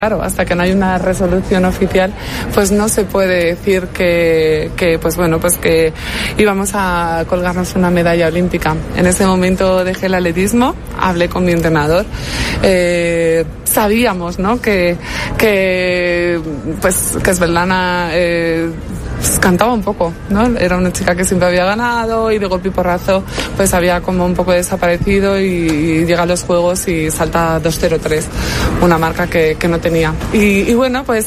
Claro, hasta que no hay una resolución oficial, pues no se puede decir que íbamos a colgarnos una medalla olímpica. En ese momento dejé el atletismo, hablé con mi entrenador, sabíamos, ¿no? que Svetlana pues cantaba un poco, ¿no? Era una chica que siempre había ganado y de golpe y porrazo pues había como un poco desaparecido y llega a los Juegos y salta 2.03, una marca que no tenía. Y bueno, pues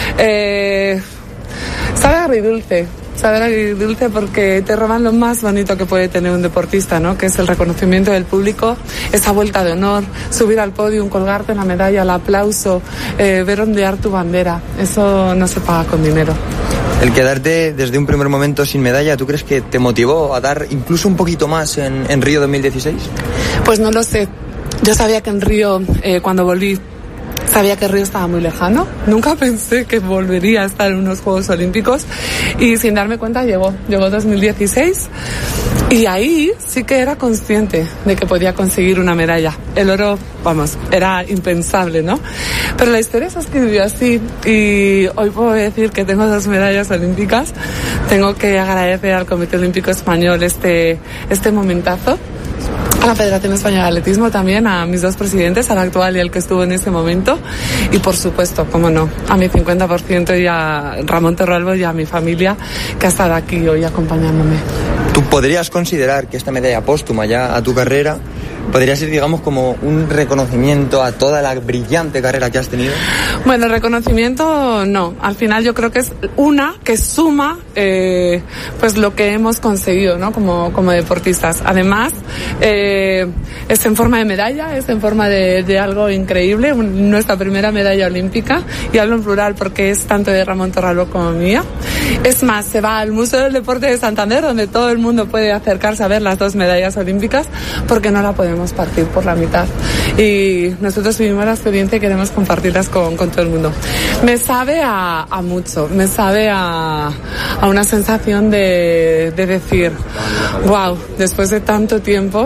sabe agridulce porque te roban lo más bonito que puede tener un deportista, ¿no? Que es el reconocimiento del público, esa vuelta de honor, subir al podio, colgarte la medalla, el aplauso, ver ondear tu bandera. Eso no se paga con dinero. El quedarte desde un primer momento sin medalla, ¿tú crees que te motivó a dar incluso un poquito más en Río 2016? Pues no lo sé. Yo sabía que en Río, cuando volví, sabía que Río estaba muy lejano. Nunca pensé que volvería a estar en unos Juegos Olímpicos y sin darme cuenta llegó 2016 y ahí sí que era consciente de que podía conseguir una medalla. El oro, vamos, era impensable, ¿no? Pero la historia se escribió así y hoy puedo decir que tengo 2 medallas olímpicas. Tengo que agradecer al Comité Olímpico Español este momentazo. A la Federación Española de Atletismo también, a mis 2 presidentes, al actual y al que estuvo en ese momento. Y por supuesto, cómo no, a mi 50% y a Ramón Torralbo y a mi familia que ha estado aquí hoy acompañándome. ¿Tú podrías considerar que esta medalla póstuma ya a tu carrera podría ser, digamos, como un reconocimiento a toda la brillante carrera que has tenido? Bueno, reconocimiento no. Al final yo creo que es una que suma pues lo que hemos conseguido, ¿no? Como deportistas. Además, es en forma de medalla, es en forma de algo increíble, nuestra primera medalla olímpica, y hablo en plural porque es tanto de Ramón Torralbo como mía. Es más, se va al Museo del Deporte de Santander, donde todo el mundo puede acercarse a ver las 2 medallas olímpicas, porque no la podemos partir por la mitad. Y nosotros vivimos la experiencia y queremos compartirlas con todo el mundo. Me sabe a mucho, me sabe a una sensación de decir, wow, después de tanto tiempo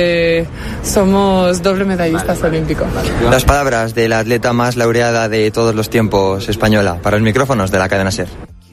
somos doble medallistas olímpicos. Las palabras de la atleta más laureada de todos los tiempos española, para los micrófonos de la cadena SER.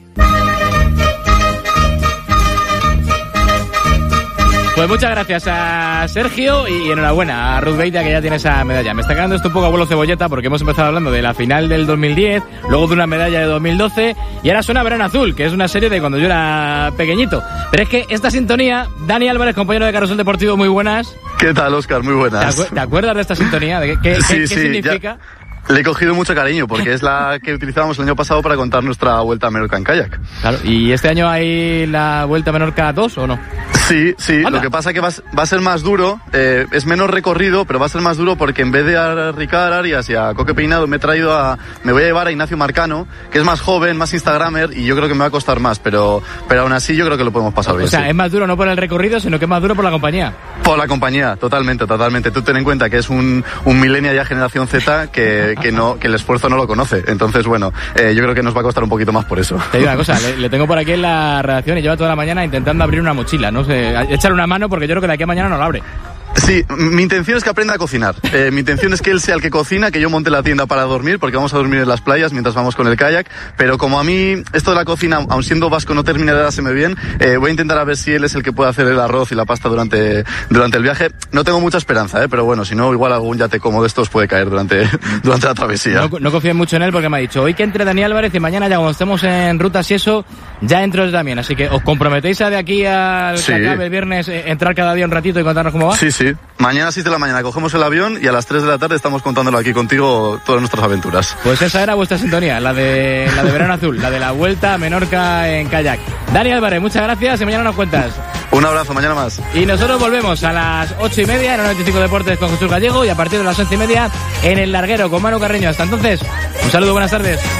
Pues muchas gracias a Sergio y enhorabuena a Ruth Beitia, que ya tiene esa medalla. Me está quedando esto un poco abuelo cebolleta porque hemos empezado hablando de la final del 2010, luego de una medalla de 2012 y ahora suena Verano Azul, que es una serie de cuando yo era pequeñito. Pero es que esta sintonía, Dani Álvarez, compañero de Carrusel Deportivo, muy buenas. ¿Qué tal, Óscar? Muy buenas. ¿Te acuerdas de esta sintonía? ¿Qué significa? Ya. Le he cogido mucho cariño porque es la que utilizábamos el año pasado para contar nuestra Vuelta a Menorca en kayak. Claro, ¿y este año hay la Vuelta a Menorca 2 o no? Sí, ¡Anda! Lo que pasa es que va a ser más duro, es menos recorrido, pero va a ser más duro porque en vez de a Ricard Arias y a Coque Peinado me voy a llevar a Ignacio Marcano, que es más joven, más instagramer, y yo creo que me va a costar más, pero aún así yo creo que lo podemos pasar bien. O sea, sí. Es más duro no por el recorrido, sino que es más duro por la compañía. Por la compañía, totalmente. Tú ten en cuenta que es un millennial ya generación Z que el esfuerzo no lo conoce. Entonces, bueno, yo creo que nos va a costar un poquito más por eso. Te digo una cosa, le tengo por aquí en la redacción y lleva toda la mañana intentando abrir una mochila. No sé, échale una mano porque yo creo que de aquí a mañana no la abre. Sí, mi intención es que aprenda a cocinar. Mi intención es que él sea el que cocina, que yo monte la tienda para dormir, porque vamos a dormir en las playas mientras vamos con el kayak. Pero como a mí esto de la cocina, aun siendo vasco, no termina de darse bien, voy a intentar a ver si él es el que puede hacer el arroz y la pasta durante el viaje. No tengo mucha esperanza, pero bueno, si no, igual algún yate como de estos puede caer durante la travesía. No confío mucho en él porque me ha dicho hoy que entre Dani Álvarez y mañana ya cuando estemos en rutas y eso, ya entro también. Así que os comprometéis a de aquí al que acabe el viernes entrar cada día un ratito y contarnos cómo va. Sí. Mañana a 6 de la mañana cogemos el avión y a las 3 de la tarde estamos contándolo aquí contigo todas nuestras aventuras. Pues esa era vuestra sintonía, la de Verano Azul, la de la Vuelta a Menorca en kayak. Dani Álvarez, muchas gracias y mañana nos cuentas. Un abrazo, mañana más. Y nosotros volvemos a las 8:30 en el 95 Deportes con Jesús Gallego y a partir de las 11:30 en El Larguero con Manu Carreño. Hasta entonces, un saludo, buenas tardes.